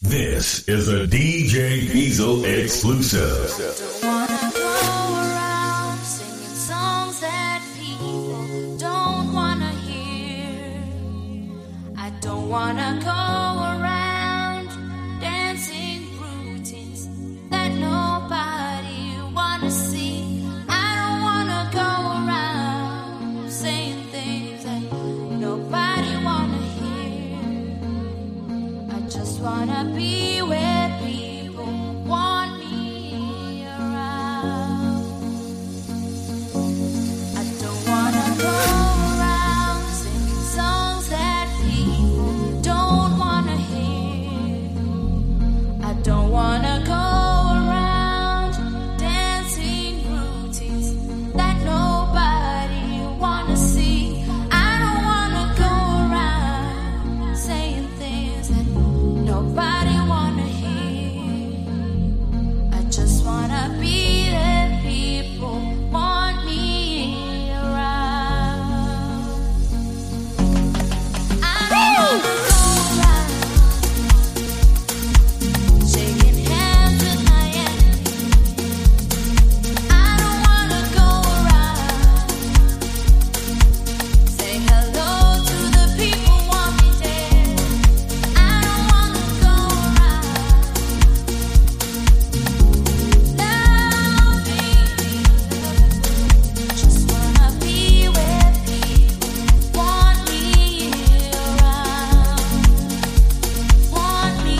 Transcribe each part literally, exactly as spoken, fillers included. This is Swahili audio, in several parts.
This is a D J Diesel exclusive. Don't wanna go around singing songs that people don't wanna hear. I don't wanna go around dancing routines that nobody wanna see. I don't wanna go around saying things that nobody wanna hear. I just wanna be where people want me around. I don't wanna go around singing songs that people don't wanna hear. I don't wanna go around dancing routines that nobody wanna see. I don't wanna go around saying things that nobody wanna hear. I just wanna be there people want me around. I don't wanna go around shaking hands with my enemies. I don't wanna go around say hello to the people want me dead. I don't wanna go around loving. Just wanna be where people want me around. Want me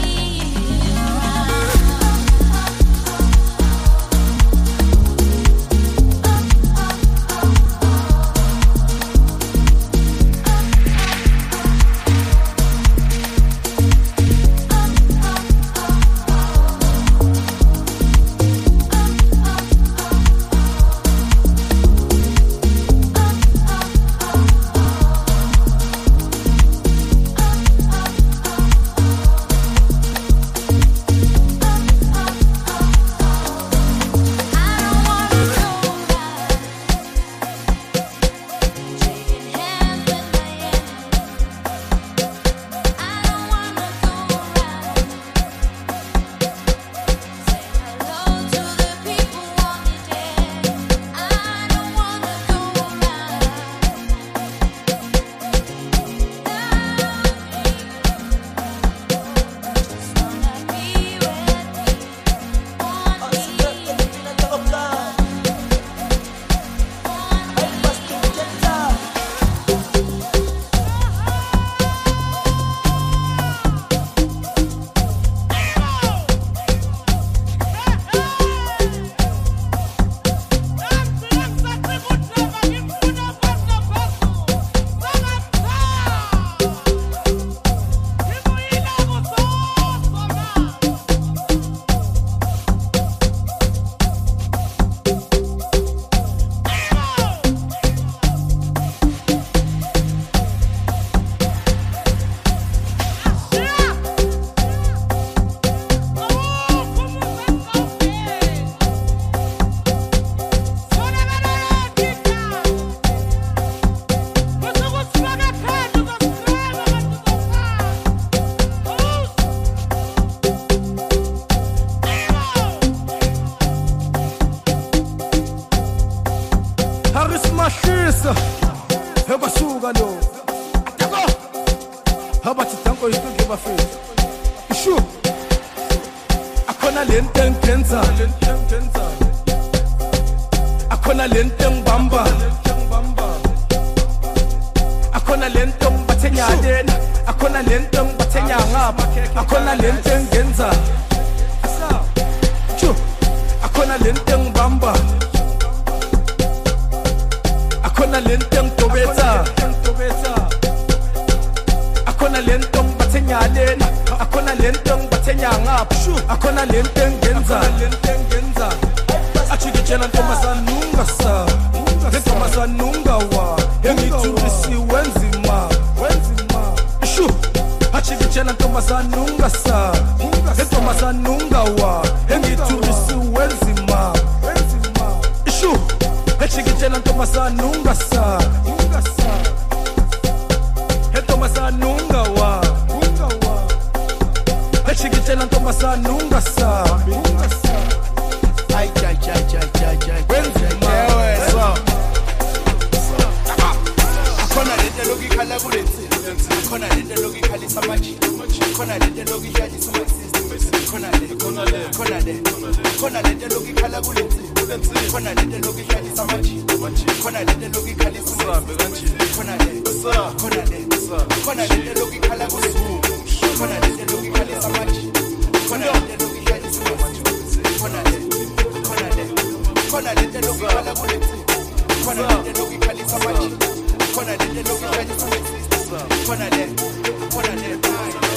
Haris Mashisa Heba suga no Atako Haba chitango istuki bafezi Ishu Akona lenten kenza Akona lenten bamba Akona lenten batenya den Akona lenten batenya ngaba Akona lenten genza Chu Akona lenten bamba Akona lenteng tobeta Akona lenteng batenya den Akona lenteng batenya ngap Akona lenteng genza Achige chena ntomasa nunga sa Ntomasa nunga wa Hemi turisi wenzima Shu Achige chena ntomasa nunga sa Ntomasa nunga wa Hemi turisi wenzima Shu Echikitshela ntomasa nunga sa Ntomasa nunga wa achikitshela ntombazana ungasa Ay, ay, ay, ay, ay, ay. wenzima Ewe, so. Akhona lento lokukhala kulensi. Akhona lento lokukhalisa manje. Akhona lento lokuyadisa my system. Akhona lento, akhona lento, akhona lento. Akhona lento lokukhala kulensi. Akhona lento lokuyadisa manje. Akhona lento lokukhalisa manje. Akhona lento, akhona lento. Akhona lento lokukhala kulensi. Akhona lento lokukhalisa manje. Akhona lento lokuyadisa manje. Akhona lento, akhona lento. Akhona lento lokukhala kulensi. Akhona lento lokukhalisa manje. Akhona lento lokuyadisa manje. Akhona lento, akhona lento.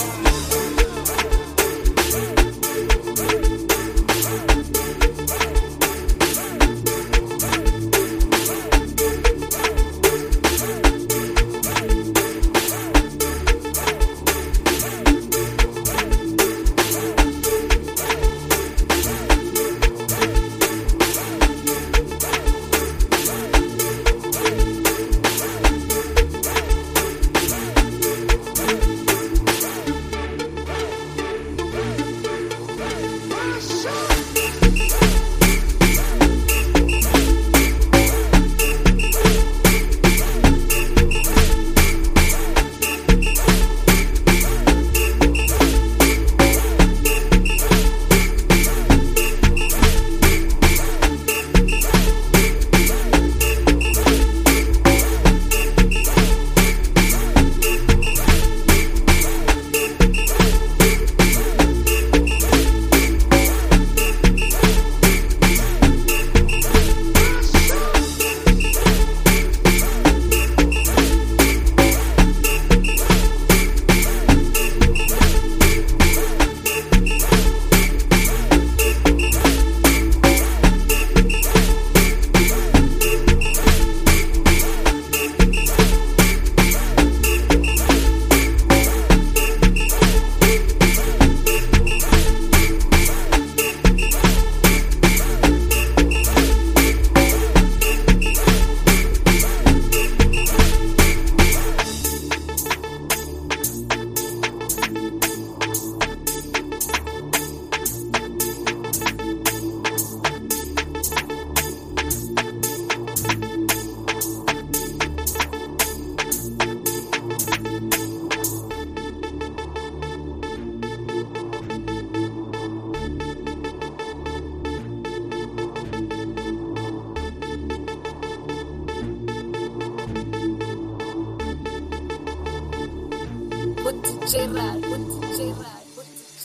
Put the J-Rod, put the J-Rod, put the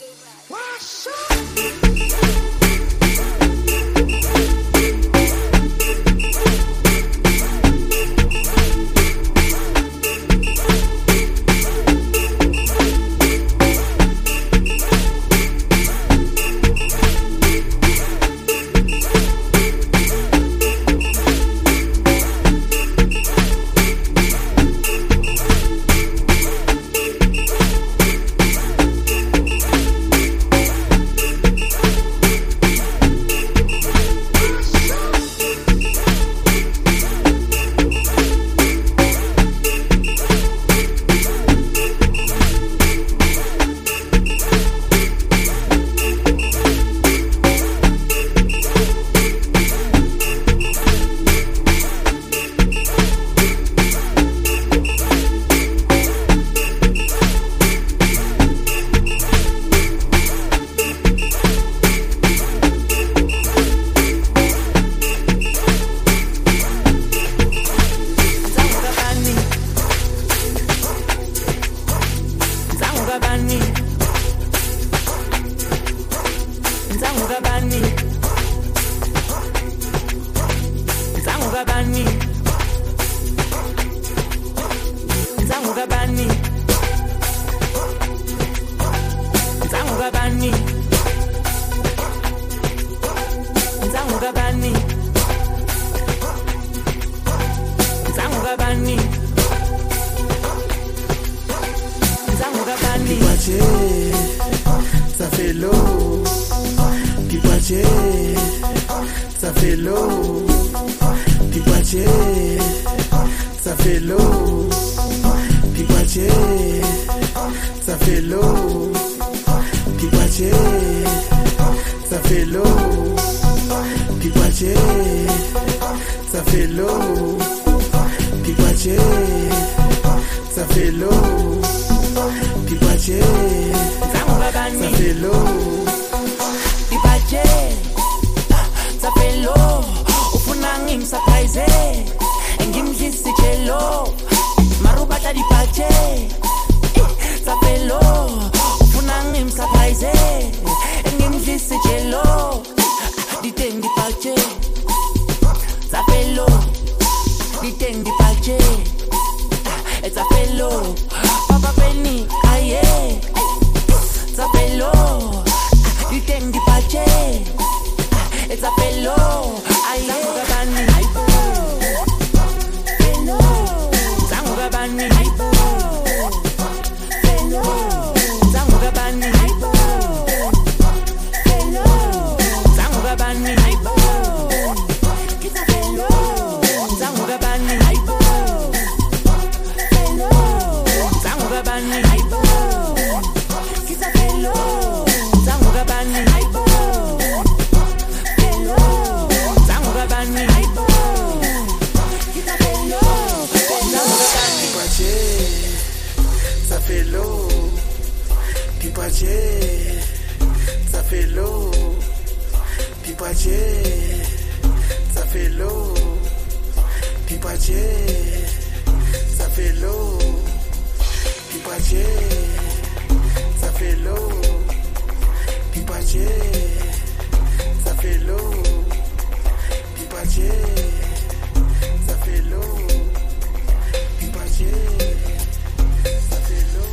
J-Rod. Ça fait l'eau, Pipaché, ça fait l'eau, Pipaché, ça fait l'eau, Pipaché, ça fait l'eau, Pipaché, ça fait l'eau. Pipache, ça fait l'eau. Pipache, ça fait l'eau. Pipache, ça fait l'eau. Ufuna ngimsurprise, ngimdlise cello. Marubata dipache, ça fait l'eau. Ufuna ngimsurprise, ngimdlise cello. Diteng dipache, ça fait l'eau. Diteng dipache, ça fait l'eau. Papa Penny, aye, ça fait l'eau. Diteng dipache, ça fait l'eau. Aye, Gabani, hello, Zango Gabani, hello, Zango Gabani, hello, Zango Gabani, kita hello, Zango Gabani, hello, Zango Gabani, kita hello, Zango Gabani, hello, Zango Gabani, kita hello, Zango Gabani. Pipache, ça fait l'eau. Pipache, ça fait l'eau. Pipache, ça fait l'eau. Pipache, ça fait l'eau. Pipache, ça fait l'eau. Pipache, ça fait l'eau. Pipache, ça fait l'eau. Pipache, ça fait l'eau.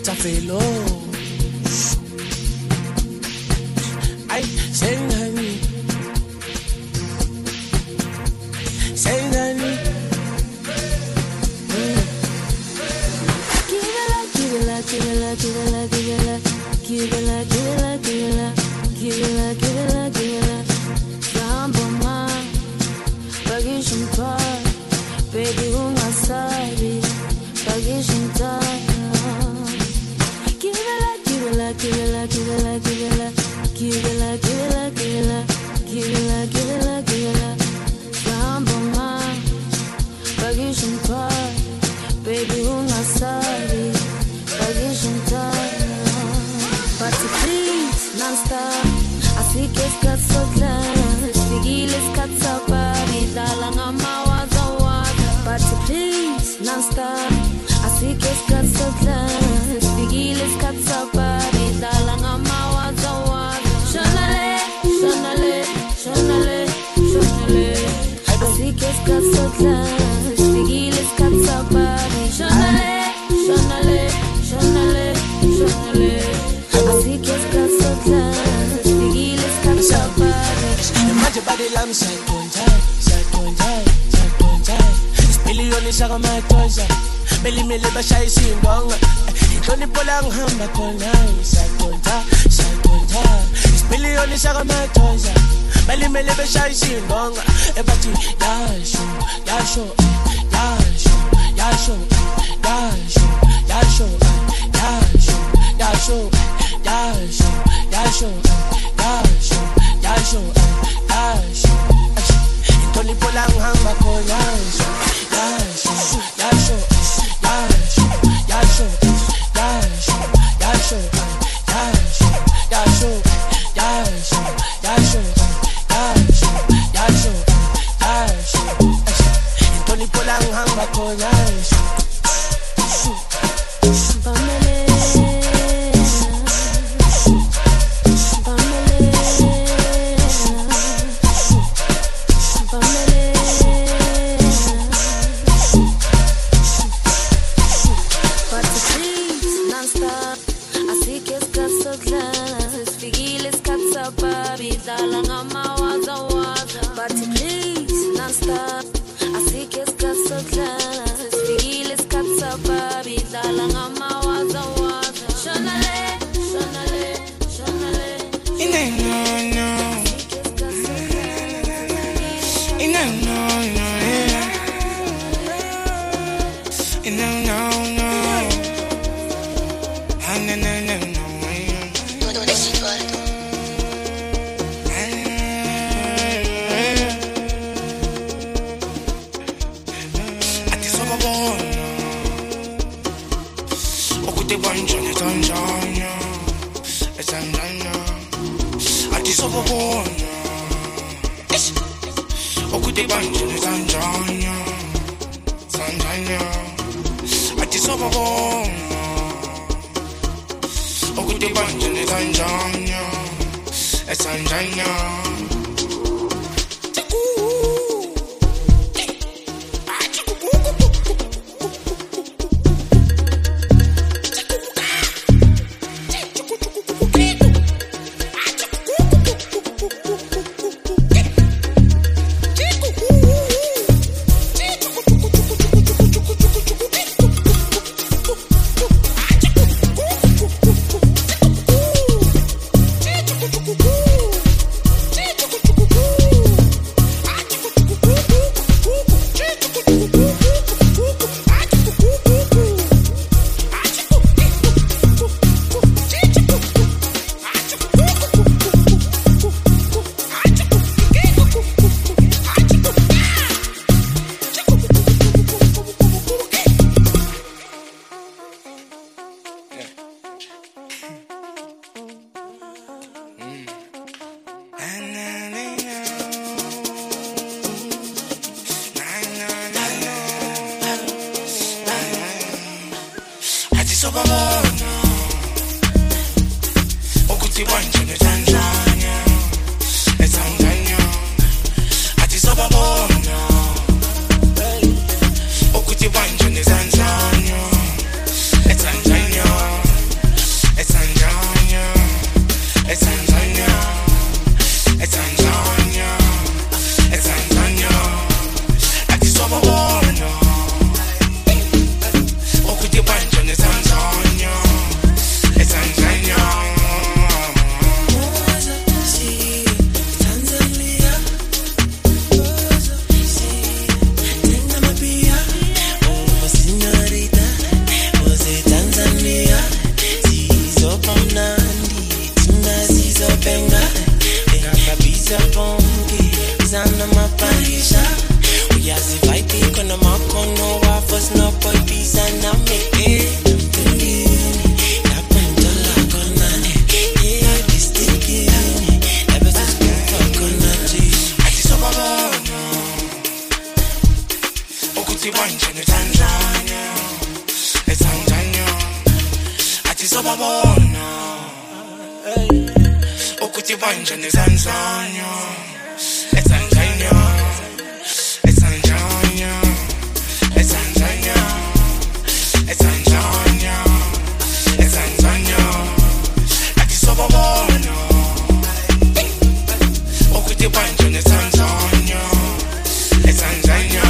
Tafelo. Ay, sengani. Sengani. Give it like, give it like, give it like, give it like, give it like, give it like, give it like, give it like, give it like, give it like, give it like. Jamboma, bagishim pa, baby ungasabi, bagishim ta. Give it like, give it like, give it like, give it like, give it like, give it like, give it like, give it like, give it like, give it like, give it like. Jamboma, bagishim pa, baby ungasabi, bagishim ta. But please, non-stop, asik es katsotlan, spigil es katsapari, dalang amawaza waza. But please, non-stop, asik es katsotlan, spigil es katsapari, dalang amawaza waza. Shonale, shonale, shonale, shonale, asik es katsotlan, spigil es katsapari, shonale, shonale, shonale, shonale. Así que es casotlan, spigil es katsapari. Manje body lam sakonjai, sakonjai, sakonjai. Million isaka matoza, beli mele bashai sindonga. Intoni polang hamba kona, sakonjai, sakonjai. Million isaka matoza, beli mele bashai sindonga. Ebati yasho, yasho, yasho, yasho, yasho, yasho, yasho, yasho, yasho, yasho, yasho, yasho, yasho. Intoni polang hamba kona, yasho, yasho, yasho, yasho, yasho, yasho, yasho, yasho, yasho, yasho, yasho, yasho, yasho. Intoni polang hamba kona. Tanzania, sobabona ukuthi banje nezanzanya ezanzanya ezanzanya ezanzanya ezanzanya ezanzanya athi sobabona ukuthi banje nezanzanya ezanzanya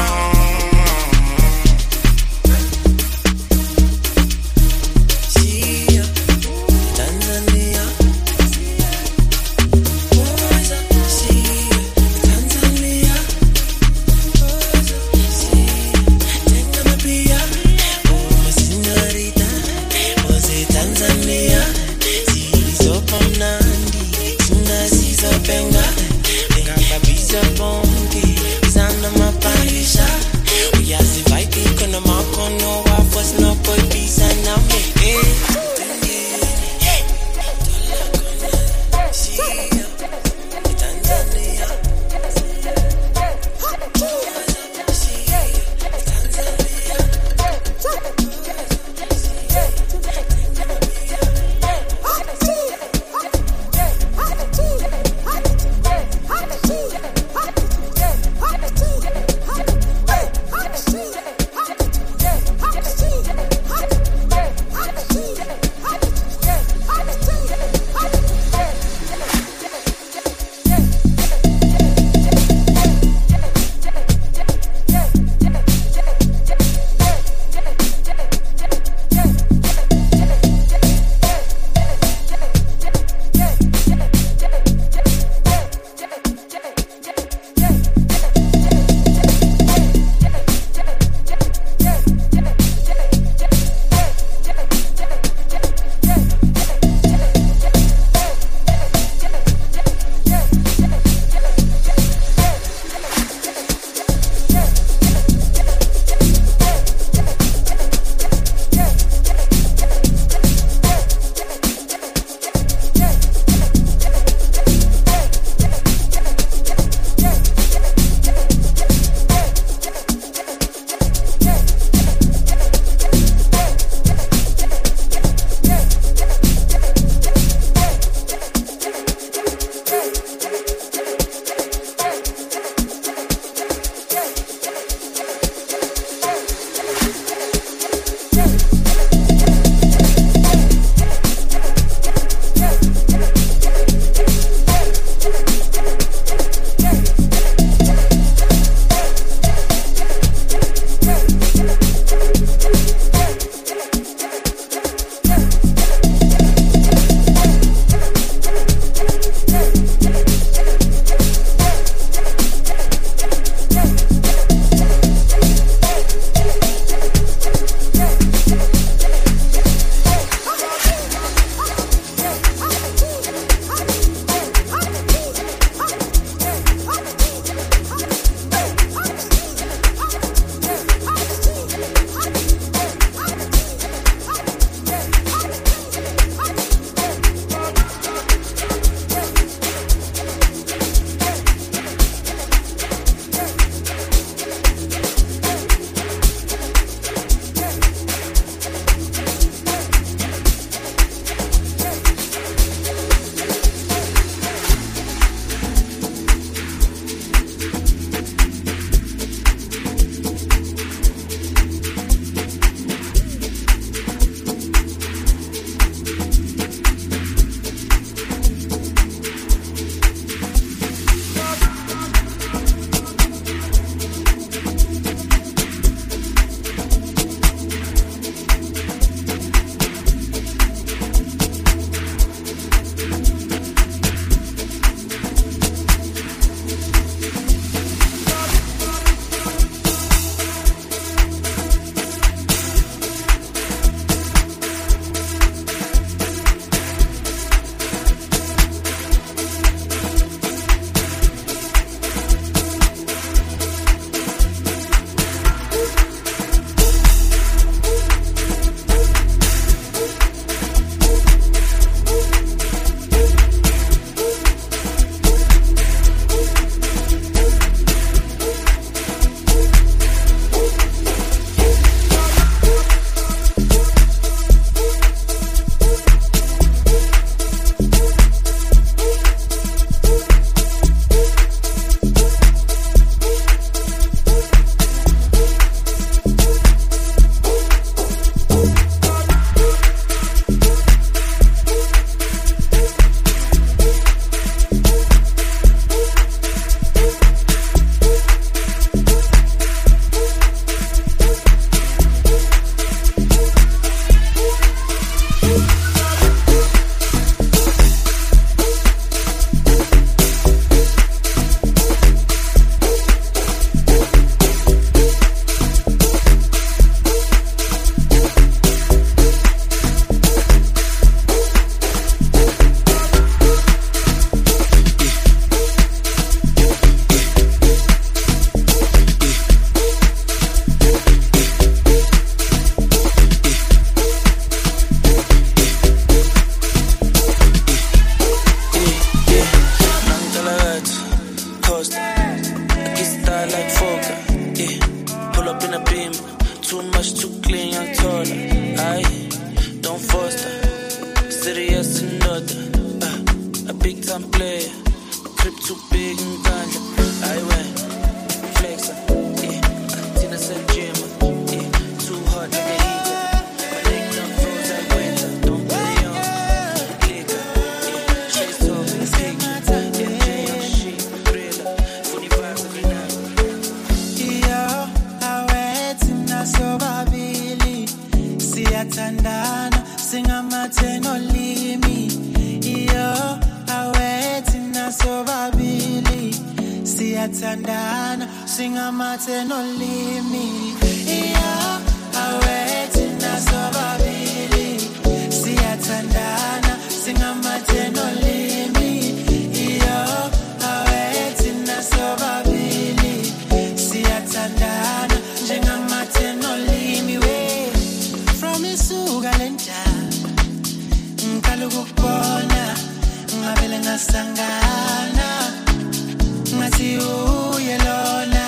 serious another. Uh, a big time player. Crib too big and ganja. I went flex. Yeah, Tina said Jim. Yeah, too hot like a heater. My leg done froze like winter. Don't play on liquor. Yeah, chase talk in the picture. Yeah, J on the sheet. Thriller. forty-five every night. Yo, awetina sobabili. Siyathandana, singamathe nolimi. Yo, awetina sobabili. Siyathandana, singamathe nolimi. Yo, awetina sobabili. Siyathandana, singamathe nolimi. Yo, awetina sobabili. Siyathandana, singamathe nolimi we. From isuka lenta ngikhala ukubona ngavele ngasangana ngathi uye lona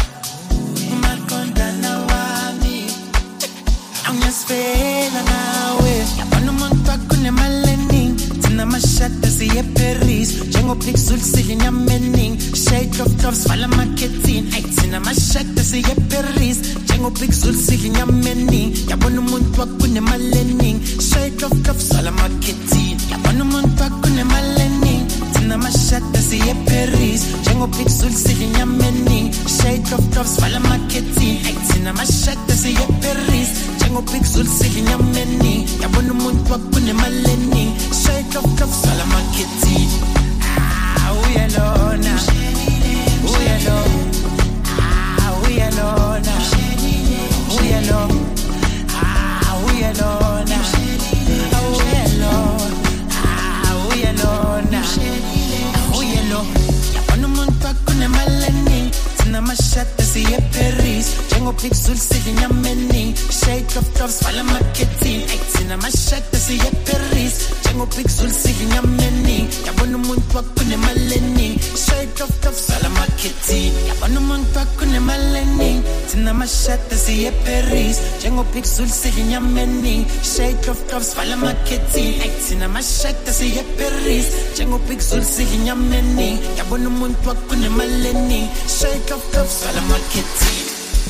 umaqondana wami awuyasifela nawe yabona umuntu akunemali eningi thina amashada siye Paris njengopixel sidla inyama eningi shade of tops vala marketing ay thina amashada siye Paris njengopixel sidla inyama eningi yabona umuntu akunemali eningi shade of tops vala marketing yabona umuntu akunemali eningi thina amashada siye Paris njengopixel sidla inyama eningi shade of tops vala marketing ay thina amashada siye Paris njengopixel sidla inyama eningi yabona umuntu akunemali eningi shade of tops vala marketing ah uyalona uyalona ah uyalona uyalona ah uyalona ah uyalona ah uyalona uyalona yabona umuntu akunemali eningi thina amashada siye Paris njengopixel sidla inyama eningi shade of tops vala marketing ay thina amashada siye Paris njengopixel sidla inyama eningi yabona umuntu akunemali eningi shade of tops vala marketing yabona umuntu akunemali eningi thina amashada siye Paris njengopixel sidla inyama eningi shade of tops vala marketing ay thina amashada siye Paris njengopixel sidla inyama eningi yabona umuntu akunemali eningi shade of tops vala marketing.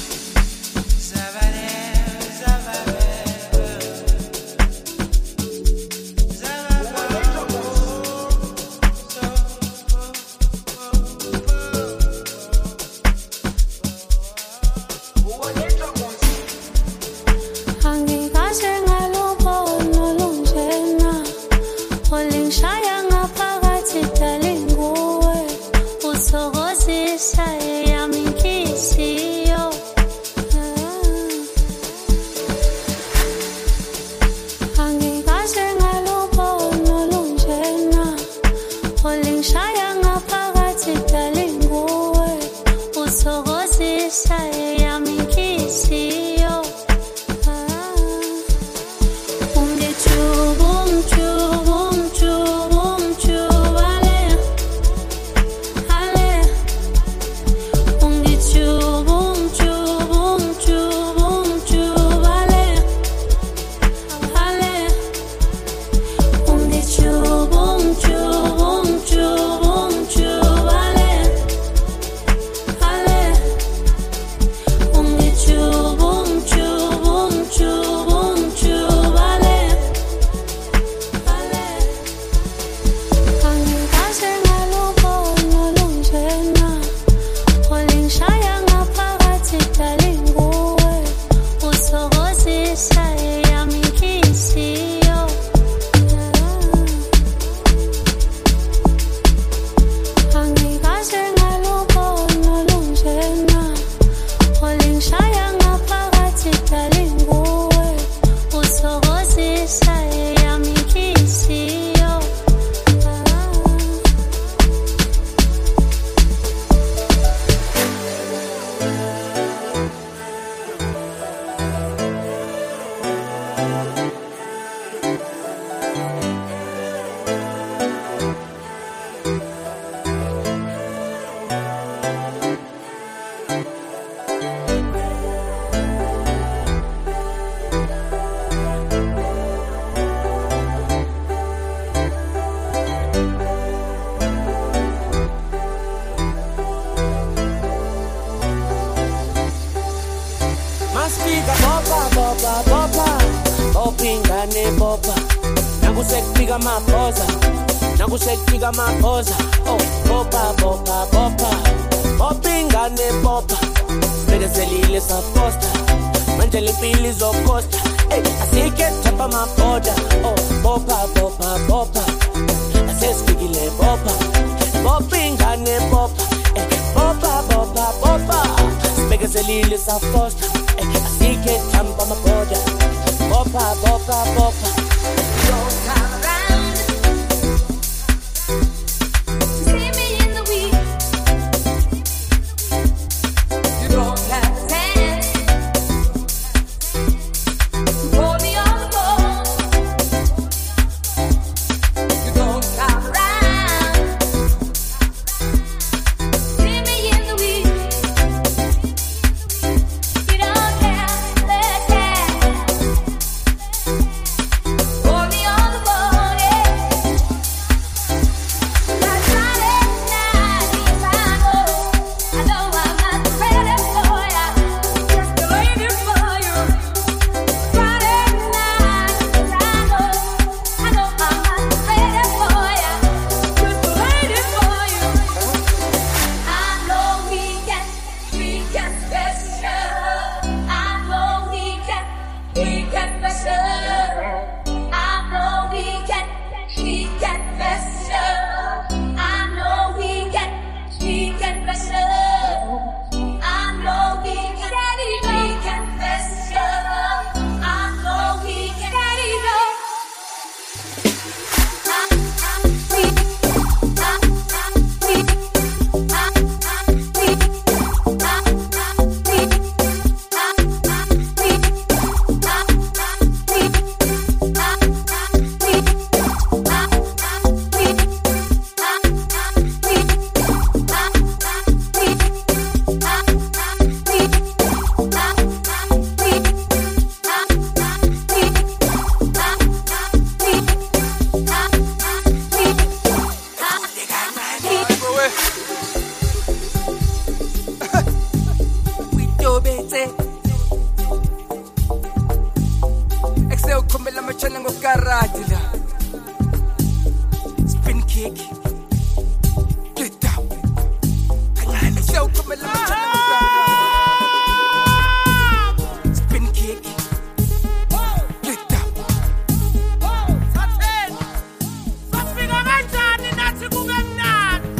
Angikaze ngalubona lunjena olingishaya ngaphakathi dali nguwe uthokozisa eyami inhliziyo popa nakusekufika amaphoza nakusekufika amaphoza oh popa popa popa popa ingane popa sibekezelile safosta manje lempilo izokosta hey asike thapha amabhoda oh popa popa popa asesifikile popa popa ingane popa hey popa popa popa sibekezelile safosta hey asike thapha amabhoda popa popa popa don't come around see me in the week you don't have to dance hold me on the phone you don't come around see me in the week you don't have to dance hold me on the phone yeah. That's Friday night if I go I know I'm not ready for ya just waiting for you Friday night if I go I know I'm not ready for ya just waiting for you I know we can we can special I know we can we can special I know we can we can special I know we can we can special I know we can we can special I know we can Excel kumela machana ngokarati la spin kick get down kanyana Excel kumela machana ngokarati spin kick get down Saten safika kanjani nathi kube mnandi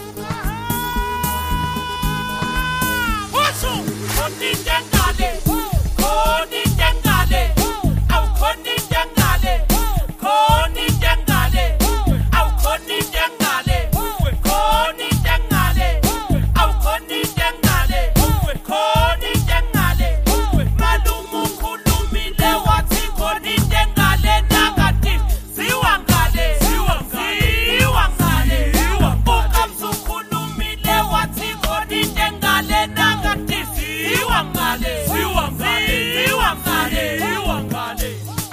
Usu ondingale ondingale awukhona intengale khona intengale awukhona intengale khona intengale awukhona intengale khona intengale malume ukhulumile wathi khona intengale nakati siwangale siwangale ukamzu ukhulumile wathi khona intengale nakati siwangale siwangale siwangale siwangale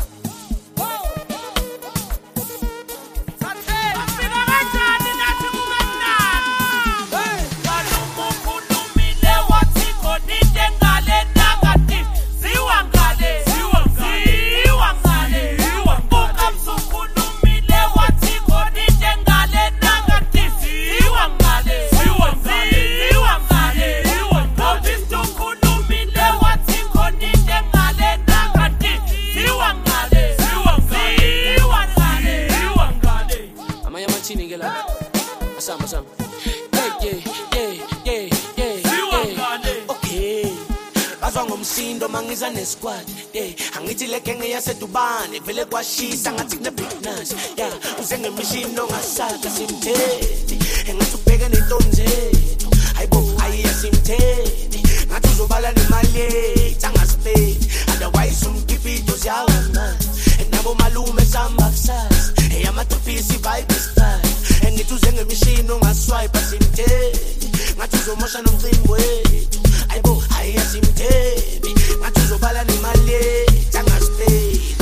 Asam, asam. Yeah, yeah, yeah, yeah, yeah. Okay. Bazwa ngomsindo mangiza nesquad. Yeah, angithi le gang yasedubane vele kwashisa ngathi kune big nash. Yeah, uzenge mishino ngasaka simthethi. Engathi ubheke nentonzethu. Hayibo ayiyasimthethi. Ngathi uzobala nemali yethu angasipedi. Otherwise umkipito ziyawama. Nabo malume samba kusasa. Hey amatopisi vibe style. Engithi uzenge mishino ngaswipe simthethi. Ngathi uzomosha nomcimbi wethu. Hayibo ayiyasimthethi. Ngathi uzobala nemali yethu angasipedi.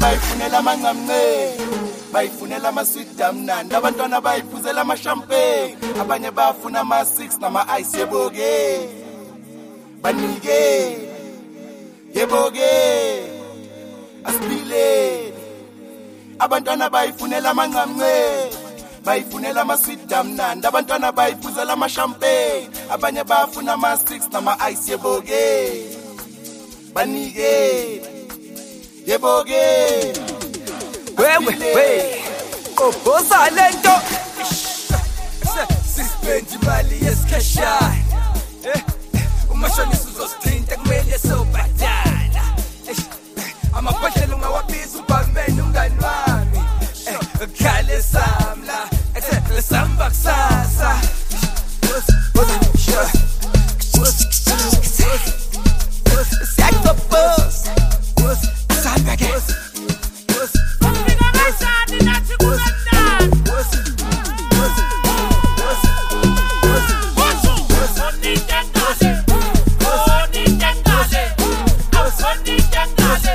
bayifunela amanqamnqe bayifunela ama-sweet damnandi abantwana bayiphuzela ama-champagne abanye bafuna ama-six nama-ice yebo-ke banike yebo-ke asiphileni abantwana bayifunela amanqamnqe bayifunela ama-sweet damnandi abantwana bayiphuzela ama-champagne abanye bafuna ama-six nama-ice yebo-ke banike yebo-ke wewe obhoza lento sispendi imali yesikhashana umashonisa uzosithinta kumele sobhadala amabhodlela ungawabiza ubamene umngani wami khale samla ekuthe samba kusasa siyakubos samba ke Tangale,